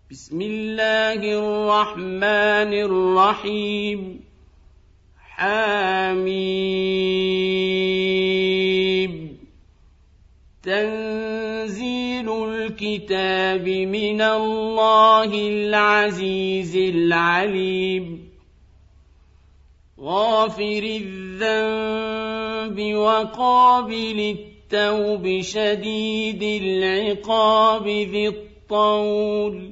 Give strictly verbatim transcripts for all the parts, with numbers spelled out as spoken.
بسم الله الرحمن الرحيم حميم تنزيل الكتاب من الله العزيز العليم غافر الذنب وقابل التوب شديد العقاب ذي الطول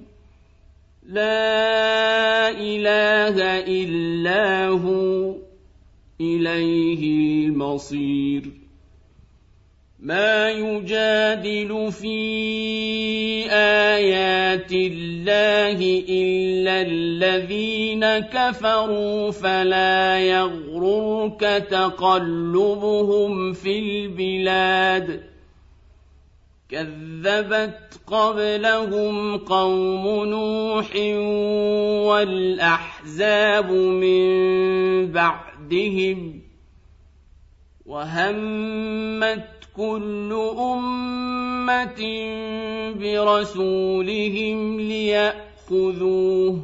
لا إله إلا هو إليه المصير ما يجادل في آيات الله إلا الذين كفروا فلا يغررك تقلبهم في البلاد كذبت قبلهم قوم نوح والأحزاب من بعدهم وهمت كل أمة برسولهم ليأخذوه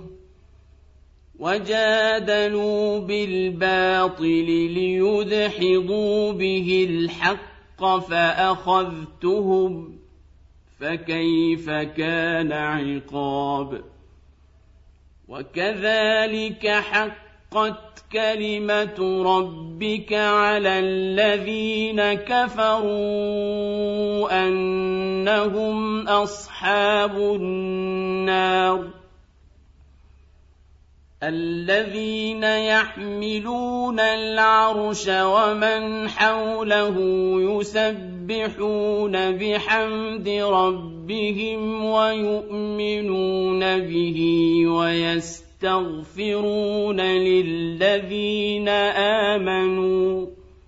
وجادلوا بالباطل ليدحضوا به الحق فأخذتهم فكيف كان عقاب وكذلك حقت كلمة ربك على الذين كفروا أنهم أصحاب النار الذين يحملون العرش ومن حوله يسبحون بحمد ربهم ويؤمنون به ويستغفرون للذين آمنوا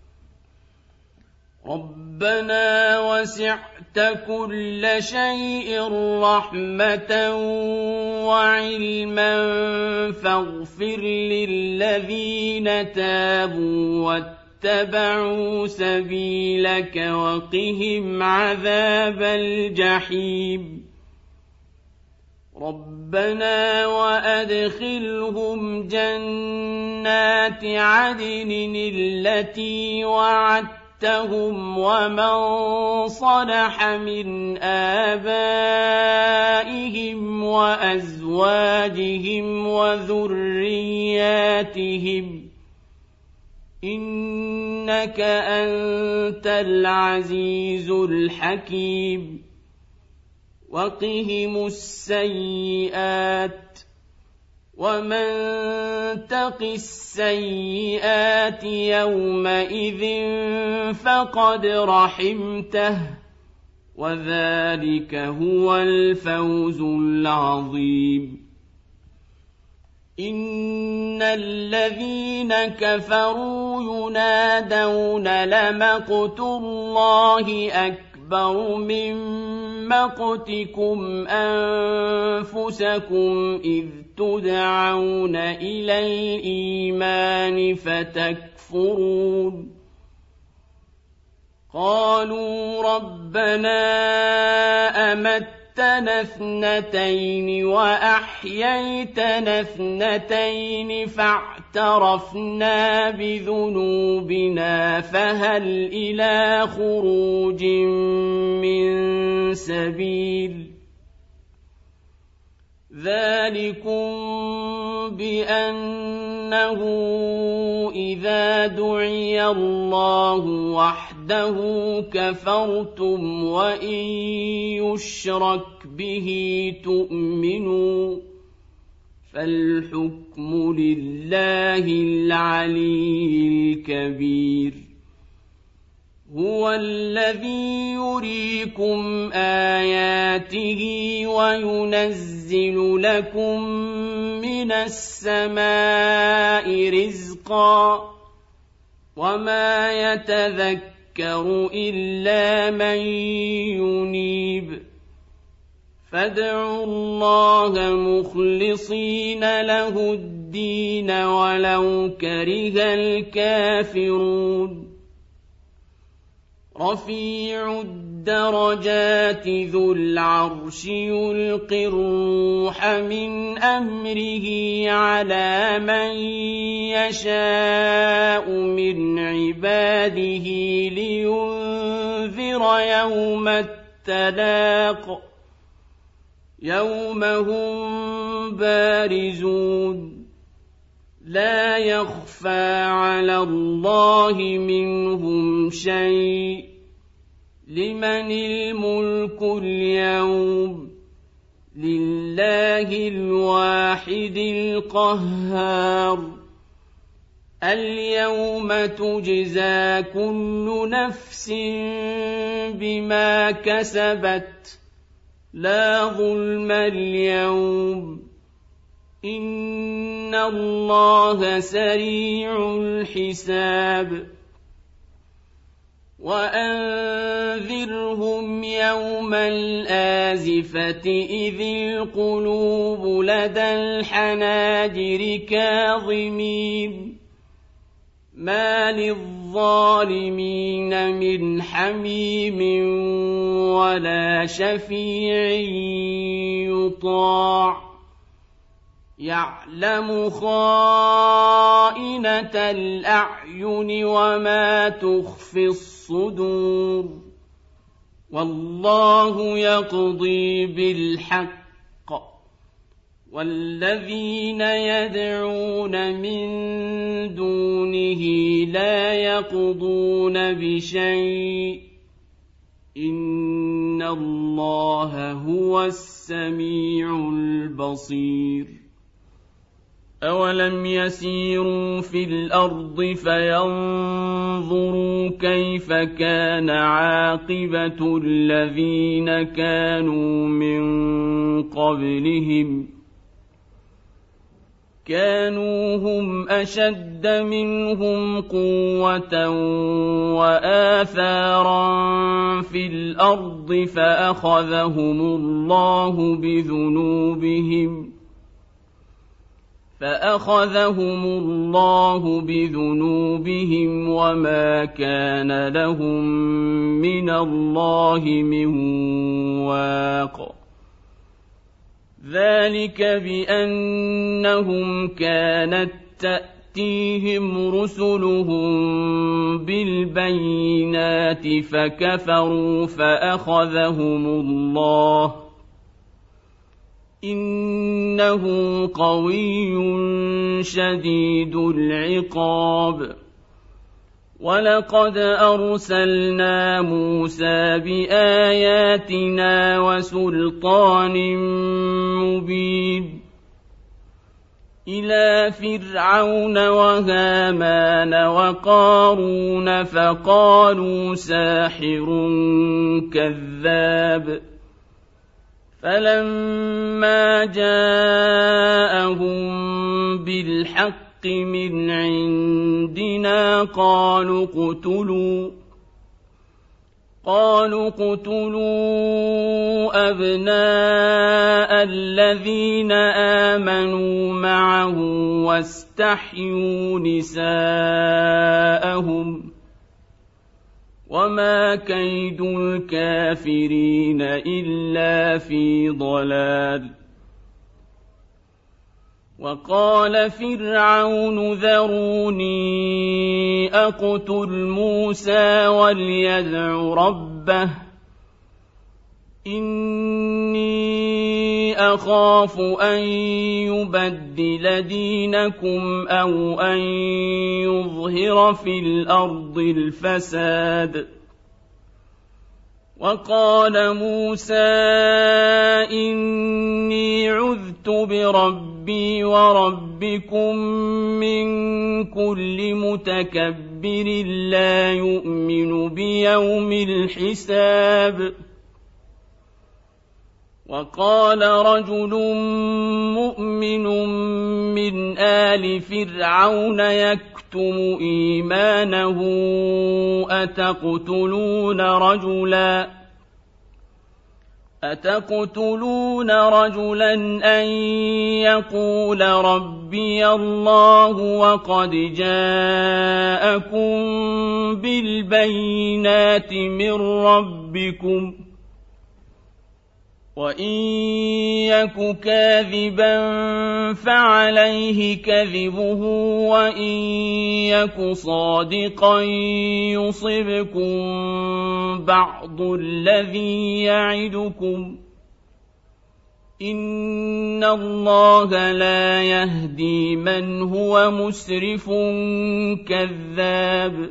ربنا وسعت كل شيء رحمة وعلما فاغفر للذين تابوا واتبعوا سبيلك وقهم عذاب الجحيم ربنا وأدخلهم جنات عدن التي وعدتهم ومن صلح من آبائهم وأزواجهم وذرياتهم إنك أنت العزيز الحكيم وقهم السيئات ومن تق السيئات يومئذ فقد رحمته وذلك هو الفوز العظيم إن الذين كفروا ينادون لمقت الله أكبر من مقتكم أنفسكم إذ تدعون إلى الإيمان فتكفرون قالوا ربنا أمتنا اثنتين وأحييتنا اثنتين فاعترفنا بذنوبنا فهل إلى خروج من سبيل ذلكم بأنه إذا دعي الله وحده كفرتم وإن يشرك به تؤمنوا فالحكم لله العلي الكبير هو الذي يريكم آياته وينزل لكم من السماء رزقا وما يتذكر إلا من ينيب فادعوا الله مخلصين له الدين ولو كره الكافرون رفيع الدين الدرجات ذو العرش يلقي الروح من أمره على من يشاء من عباده لينذر يوم التلاق يوم هم بارزون لا يخفى على الله منهم شيء لمن الملك اليوم لله الواحد القهار اليوم تجزى كل نفس بما كسبت لا ظلم اليوم إن الله سريع الحساب وأنذرهم يوم الآزفة إذ القلوب لدى الحناجر كاظمين ما للظالمين من حميم ولا شفيع يطاع يعلم خائنة الأعين وما تخفي الصدور والله يقضي بالحق والذين يدعون من دونه لا يقضون بشيء إن الله هو السميع البصير أولم يسيروا في الأرض فينظروا كيف كان عاقبة الذين كانوا من قبلهم كانوا هم أشد منهم قوة وآثارا في الأرض فأخذهم الله بذنوبهم فأخذهم الله بذنوبهم وما كان لهم من الله من واق ذلك بأنهم كانت تأتيهم رسلهم بالبينات فكفروا فأخذهم الله إنه قوي شديد العقاب ولقد أرسلنا موسى بآياتنا وسلطان مبين إلى فرعون وهامان وقارون فقالوا ساحر كذاب فلما جاءهم بالحق من عندنا قالوا اقتلوا قالوا اقتلوا أبناء الذين آمنوا معه واستحيوا نساءهم وما كيد الكافرين إلا في ضلال وقال فرعون ذروني أقتل موسى وليدع ربه إني أخاف أن يبدل دينكم أو أن يظهر في الأرض الفساد وقال موسى إني عذت بربي وربكم من كل متكبر لا يؤمن بيوم الحساب وقال رجل مؤمن من آل فرعون يكتم إيمانه أتقتلون رجلا أتقتلون رجلا أن يقول ربي الله وقد جاءكم بالبينات من ربكم وإن يك كاذبا فعليه كذبه وإن يك صادقا يصبكم بعض الذي يعدكم إن الله لا يهدي من هو مسرف كذاب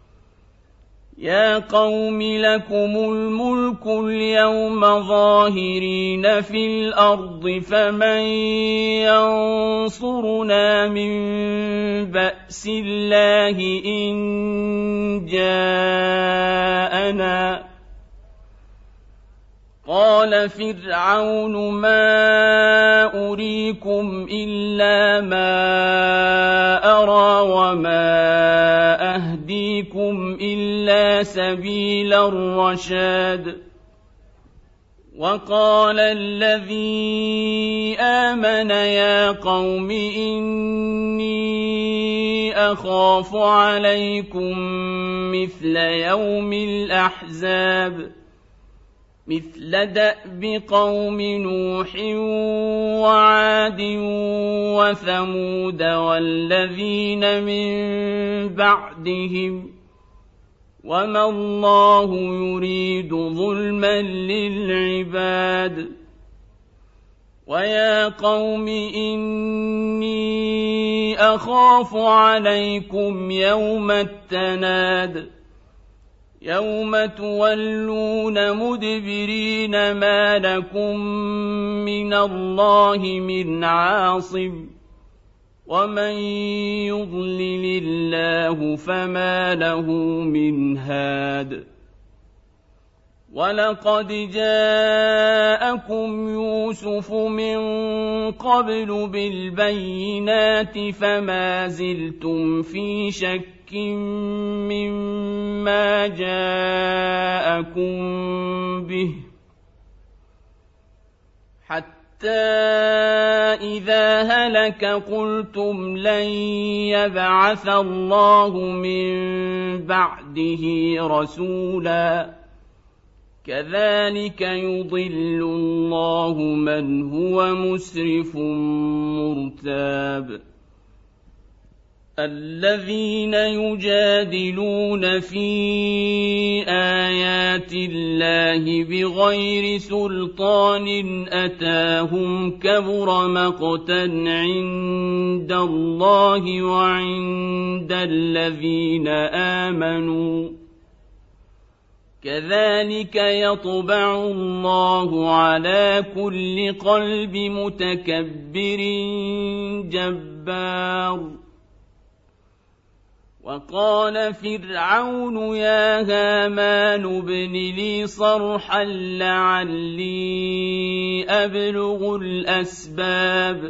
يا قوم لكم الملك اليوم ظاهرين في الأرض فمن ينصرنا من بأس الله إن جاءنا قال فرعون ما أريكم إلا ما أرى وما أهديكم إلا سبيل الرشاد وقال الذي آمن يا قوم إني أخاف عليكم مثل يوم الأحزاب مثل دأب قوم نوح وعاد وثمود والذين من بعدهم وما الله يريد ظلما للعباد ويا قوم إني أخاف عليكم يوم التناد يوم تولون مدبرين ما لكم من الله من عاصم ومن يضلل الله فما له من هاد ولقد جاءكم يوسف من قبل بالبينات فما زلتم في شك مما جاءكم به حتى إذا هلك قلتم لن يبعث الله من بعده رسولا كذلك يضل الله من هو مسرف مرتاب الذين يجادلون في آيات الله بغير سلطان أتاهم كبر مقتا عند الله وعند الذين آمنوا كذلك يطبع الله على كل قلب متكبر جبار وقال فرعون يا هامان ابن لي صرحا لعلي أبلغ الأسباب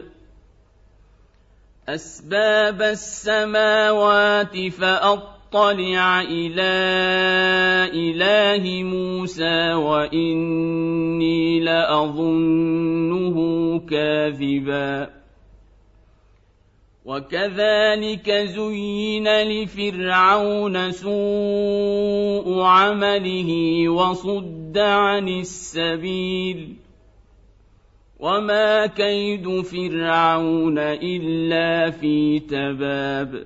أسباب السماوات فأطلع إلى إله موسى وإني لأظنه كاذبا وكذلك زين لفرعون سوء عمله وصد عن السبيل وما كيد فرعون إلا في تباب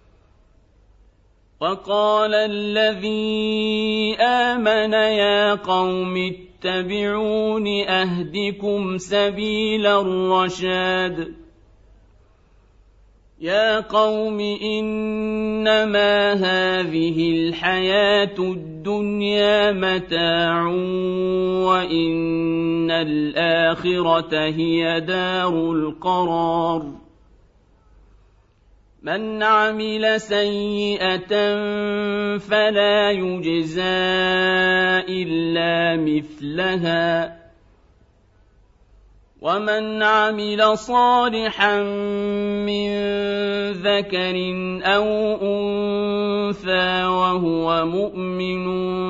وقال الذي آمن يا قوم اتبعون أهدكم سبيل الرشاد يا قوم إنما هذه الحياة الدنيا متاع وإن الآخرة هي دار القرار من عمل سيئة فلا يجزى إلا مثلها ومن عمل صالحا من ذكر أو أنثى وهو مؤمن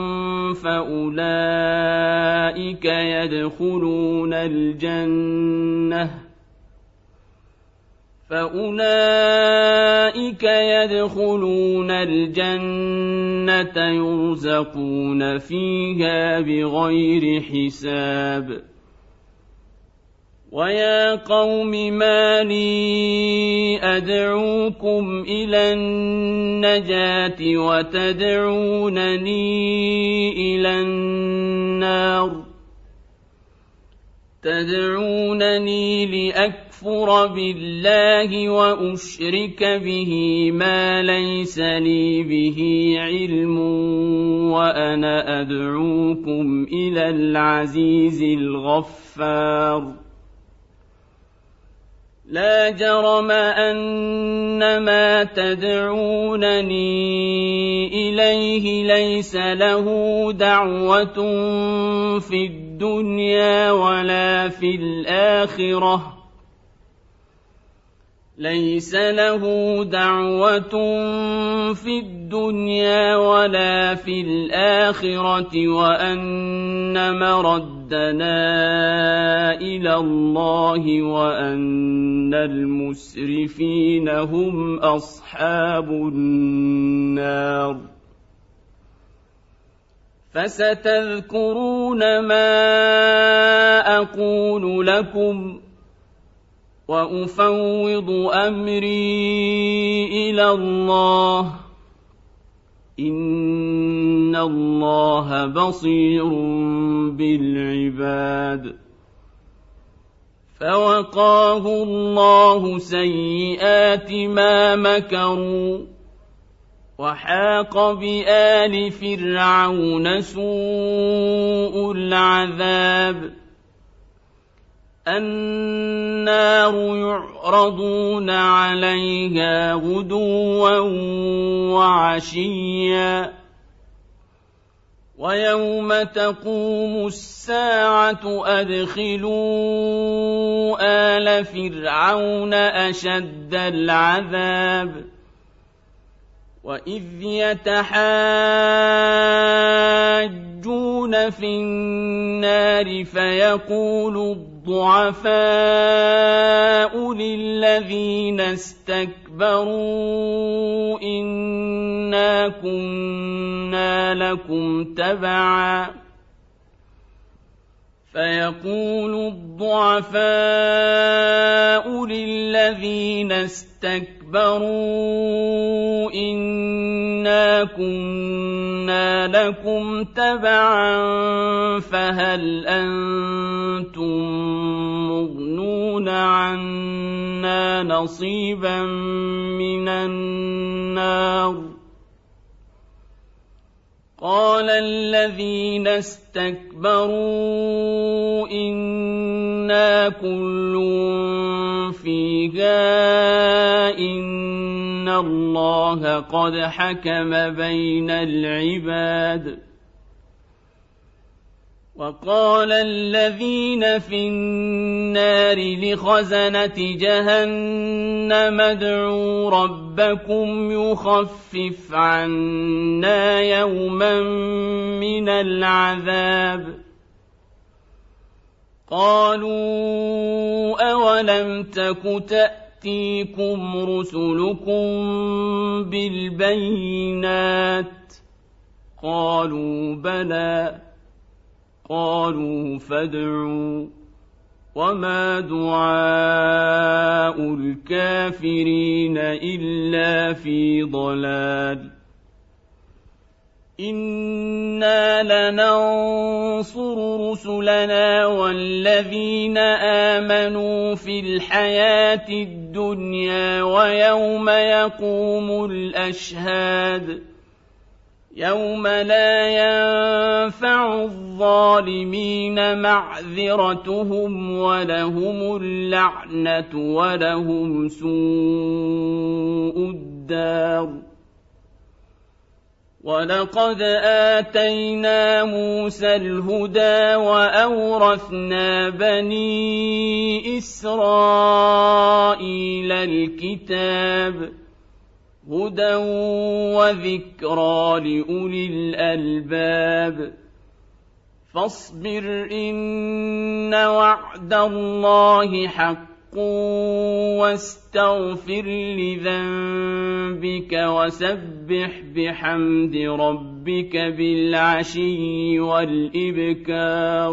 فأولئك يدخلون الجنة فأولئك يدخلون الجنة يرزقون فيها بغير حساب ويا قوم ما لي أدعوكم إلى النجاة وتدعونني إلى النار تدعونني لأكفر بالله وأشرك به ما ليس لي به علم وأنا أدعوكم إلى العزيز الغفار لا جرم أن ما تدعونني إليه ليس له دعوة في الدنيا ولا في الآخرة ليس له دعوة في الدنيا ولا في الآخرة وأن مردنا إلى الله وأن المسرفين هم أصحاب النار فستذكرون ما أقول لكم وأفوض أمري إلى الله إن الله بصير بالعباد فوقاه الله سيئات ما مكروا وحاق بآل فرعون سوء العذاب النار يعرضون عليها غدوا وعشيا ويوم تقوم الساعة أدخلوا آل فرعون أشد العذاب وإذ يتحاجون في النار فيقول الضعفاء للذين استكبروا إنا كنا لكم تبعا فيقول الضعفاء للذين استكبروا إنا كنا لكم تبعا فهل أنتم مغنون عنا نصيبا من النار قال الذين استكبروا إنا كل فيها إن الله قد حكم بين العباد وقال الذين في النار لخزنة جهنم ادعوا ربكم يخفف عنا يوما من العذاب قالوا أولم تك تأتيكم رسلكم بالبينات قالوا بلى قالوا فادعوا وما دعاء الكافرين إلا في ضلال إنا لننصر رسلنا والذين آمنوا في الحياة الدنيا ويوم يقوم الأشهاد يوم لا ينفع الظالمين معذرتهم ولهم اللعنة ولهم سوء الدار ولقد آتينا موسى الهدى وأورثنا بني إسرائيل الكتاب هدى وذكرى لأولي الألباب فاصبر إن وعد الله حق واستغفر لذنبك وسبح بحمد ربك بالعشي والإبكار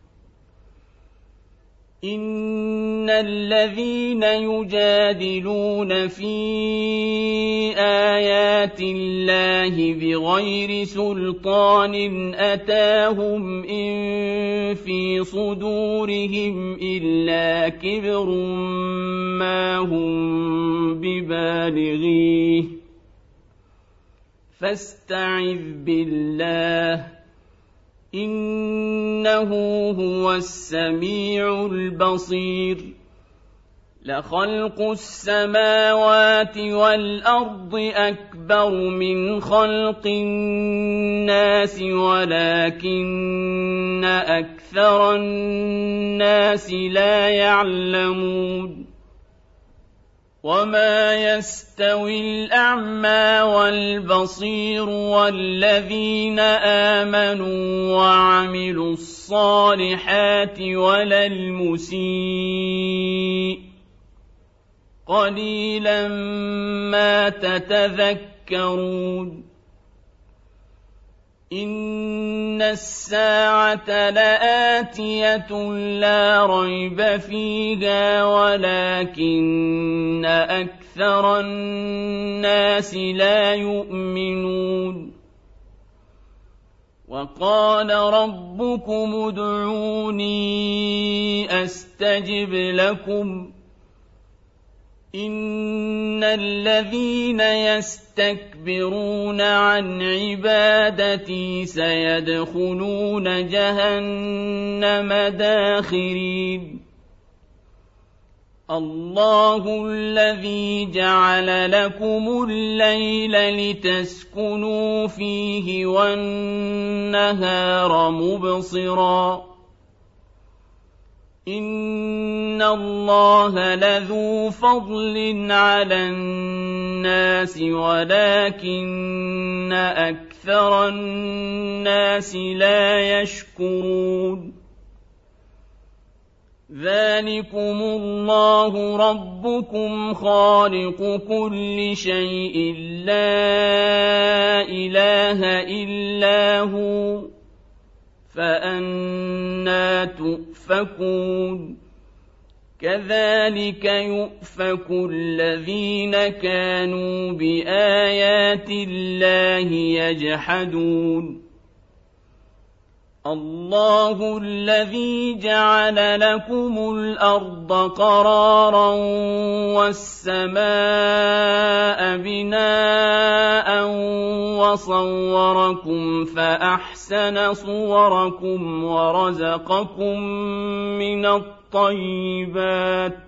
إن الذين يجادلون في آيات الله بغير سلطان أتاهم إن في صدورهم إلا كبر ما هم ببالغيه فاستعذ بالله إنه هو السميع البصير لخلق السماوات والأرض أكبر من خلق الناس ولكن أكثر الناس لا يعلمون وما يستوي الأعمى والبصير والذين آمنوا وعملوا الصالحات ولا المسيء قليلا ما تتذكرون إن الساعة لآتية لا ريب فيها ولكن أكثر الناس لا يؤمنون وقال ربكم ادعوني أستجب لكم إن الذين يستكبرون عن عبادتي سيدخلون جهنم داخرين الله الذي جعل لكم الليل لتسكنوا فيه والنهار مبصراً إن الله لذو فضل على الناس ولكن أكثر الناس لا يشكرون ذلكم الله ربكم خالق كل شيء لا إله إلا هو فأنى تؤفكون كذلك يؤفك الذين كانوا بآيات الله يجحدون الله الذي جعل لكم الأرض قرارا والسماء بناء وصوركم فأحسن صوركم ورزقكم من الطيبات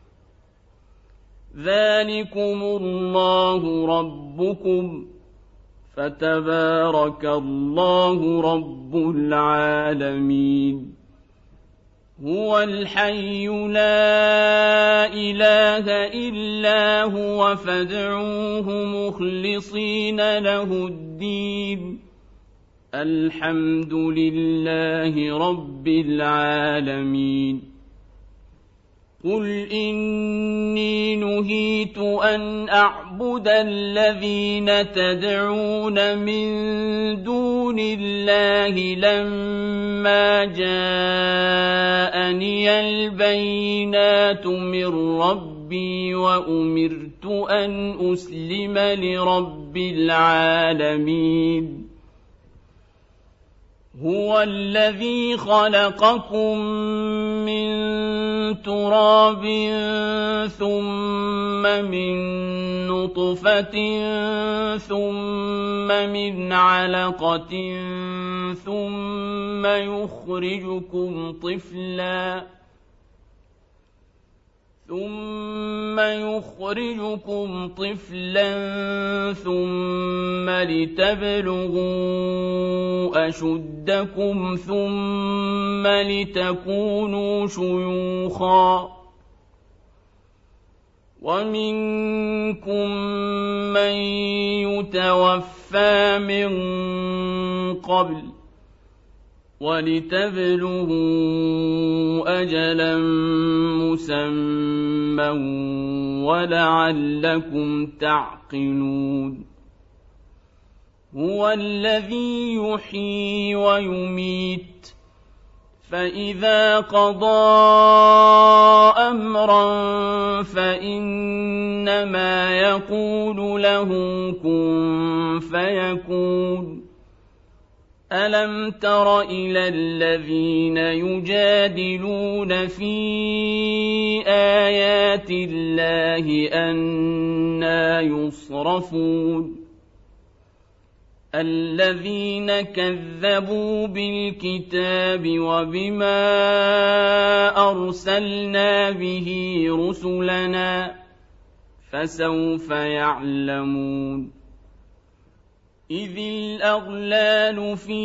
ذلكم الله ربكم فتبارك الله رب العالمين هو الحي لا إله إلا هو فادعوه مخلصين له الدين الحمد لله رب العالمين قل إني نهيت أن أعبد الذين تدعون من دون الله لما جاءني البينات من ربي وأمرت أن أسلم لرب العالمين هو الذي خلقكم من تراب ثم من نطفة ثم من علقة ثم يخرجكم طفلا ثم يخرجكم طفلا ثم لتبلغوا أشدكم ثم لتكونوا شيوخا ومنكم من يتوفى من قبل ولتبلغوا أجلا مسمى ولعلكم تعقلون هو الذي يحيي ويميت فإذا قضى أمرا فإنما يقول له كن فيكون ألم تر إلى الذين يجادلون في آيات الله أنى يصرفون الذين كذبوا بالكتاب وبما أرسلنا به رسلنا فسوف يعلمون إذ الأغلال في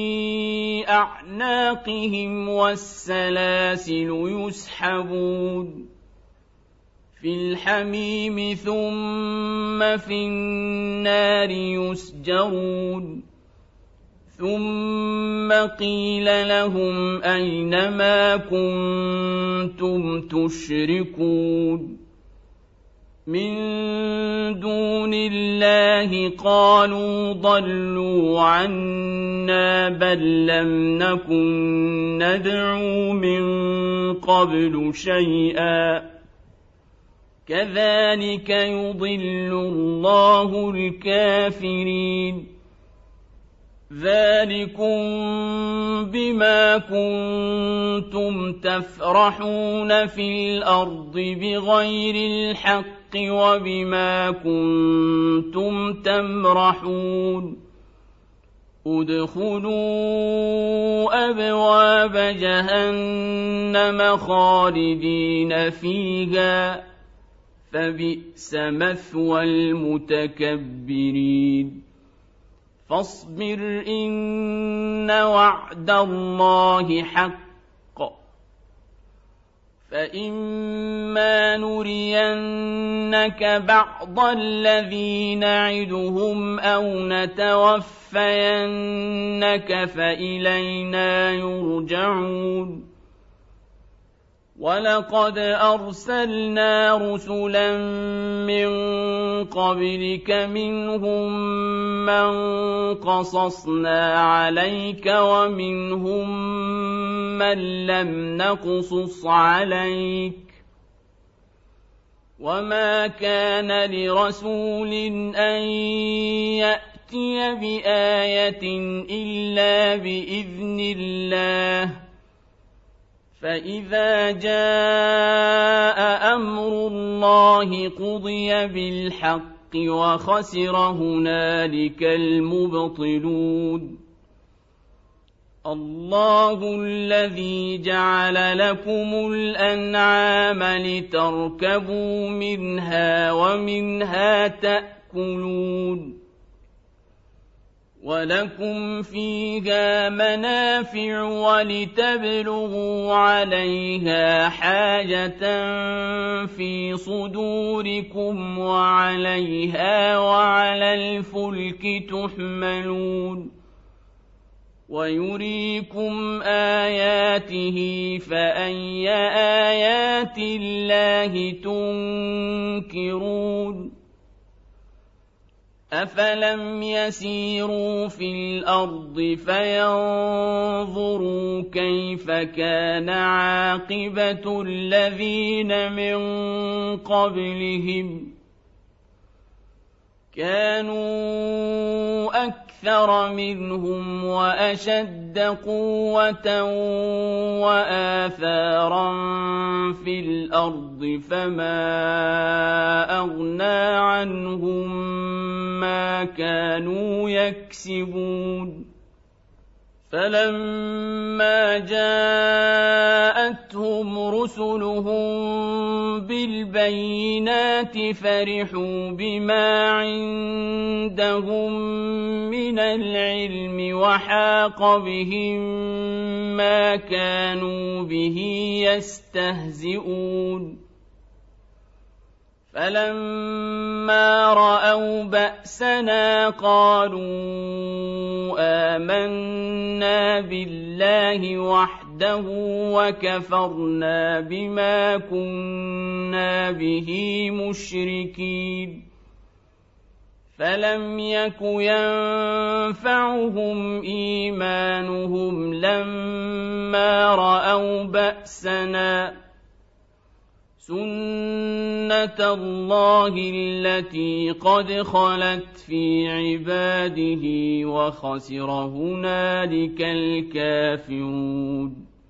أعناقهم والسلاسل يسحبون في الحميم ثم في النار يسجرون ثم قيل لهم أين ما كنتم تشركون من دون الله قالوا ضلوا عنا بل لم نكن ندعو من قبل شيئا كذلك يضل الله الكافرين ذلكم بما كنتم تفرحون في الأرض بغير الحق وبما كنتم تمرحون ادخلوا أبواب جهنم خالدين فيها فبئس مثوى المتكبرين فاصبر إن وعد الله حق فإما نرينك بعض الذي نعدهم أو نتوفينك فإلينا يرجعون ولقد أرسلنا رسلا من قبلك منهم من قصصنا عليك ومنهم من لم نقصص عليك وما كان لرسول أن يأتي بآية إلا بإذن الله فإذا جاء أمر الله قضي بالحق وخسر هنالك المبطلون الله الذي جعل لكم الأنعام لتركبوا منها ومنها تأكلون ولكم فيها منافع ولتبلغوا عليها حاجة في صدوركم وعليها وعلى الفلك تحملون ويريكم آياته فأي آيات الله تنكرون أفلم يسيروا في الأرض فينظروا كيف كان عاقبة الذين من قبلهم كانوا أكثر منهم وأشد قوة وآثارا في الأرض فما أغنى عنهم ما كانوا يكسبون فلما جاءت جاءتهم رسلهم بالبينات فرحوا بما عندهم من العلم وحاق بهم ما كانوا به يستهزئون فلما رأوا بأسنا قالوا آمنا بالله وحده وكفرنا بما كنا به مشركين فلم يك ينفعهم إيمانهم لما رأوا بأسنا سنة الله التي قد خلت في عباده وخسر هنالك الكافرون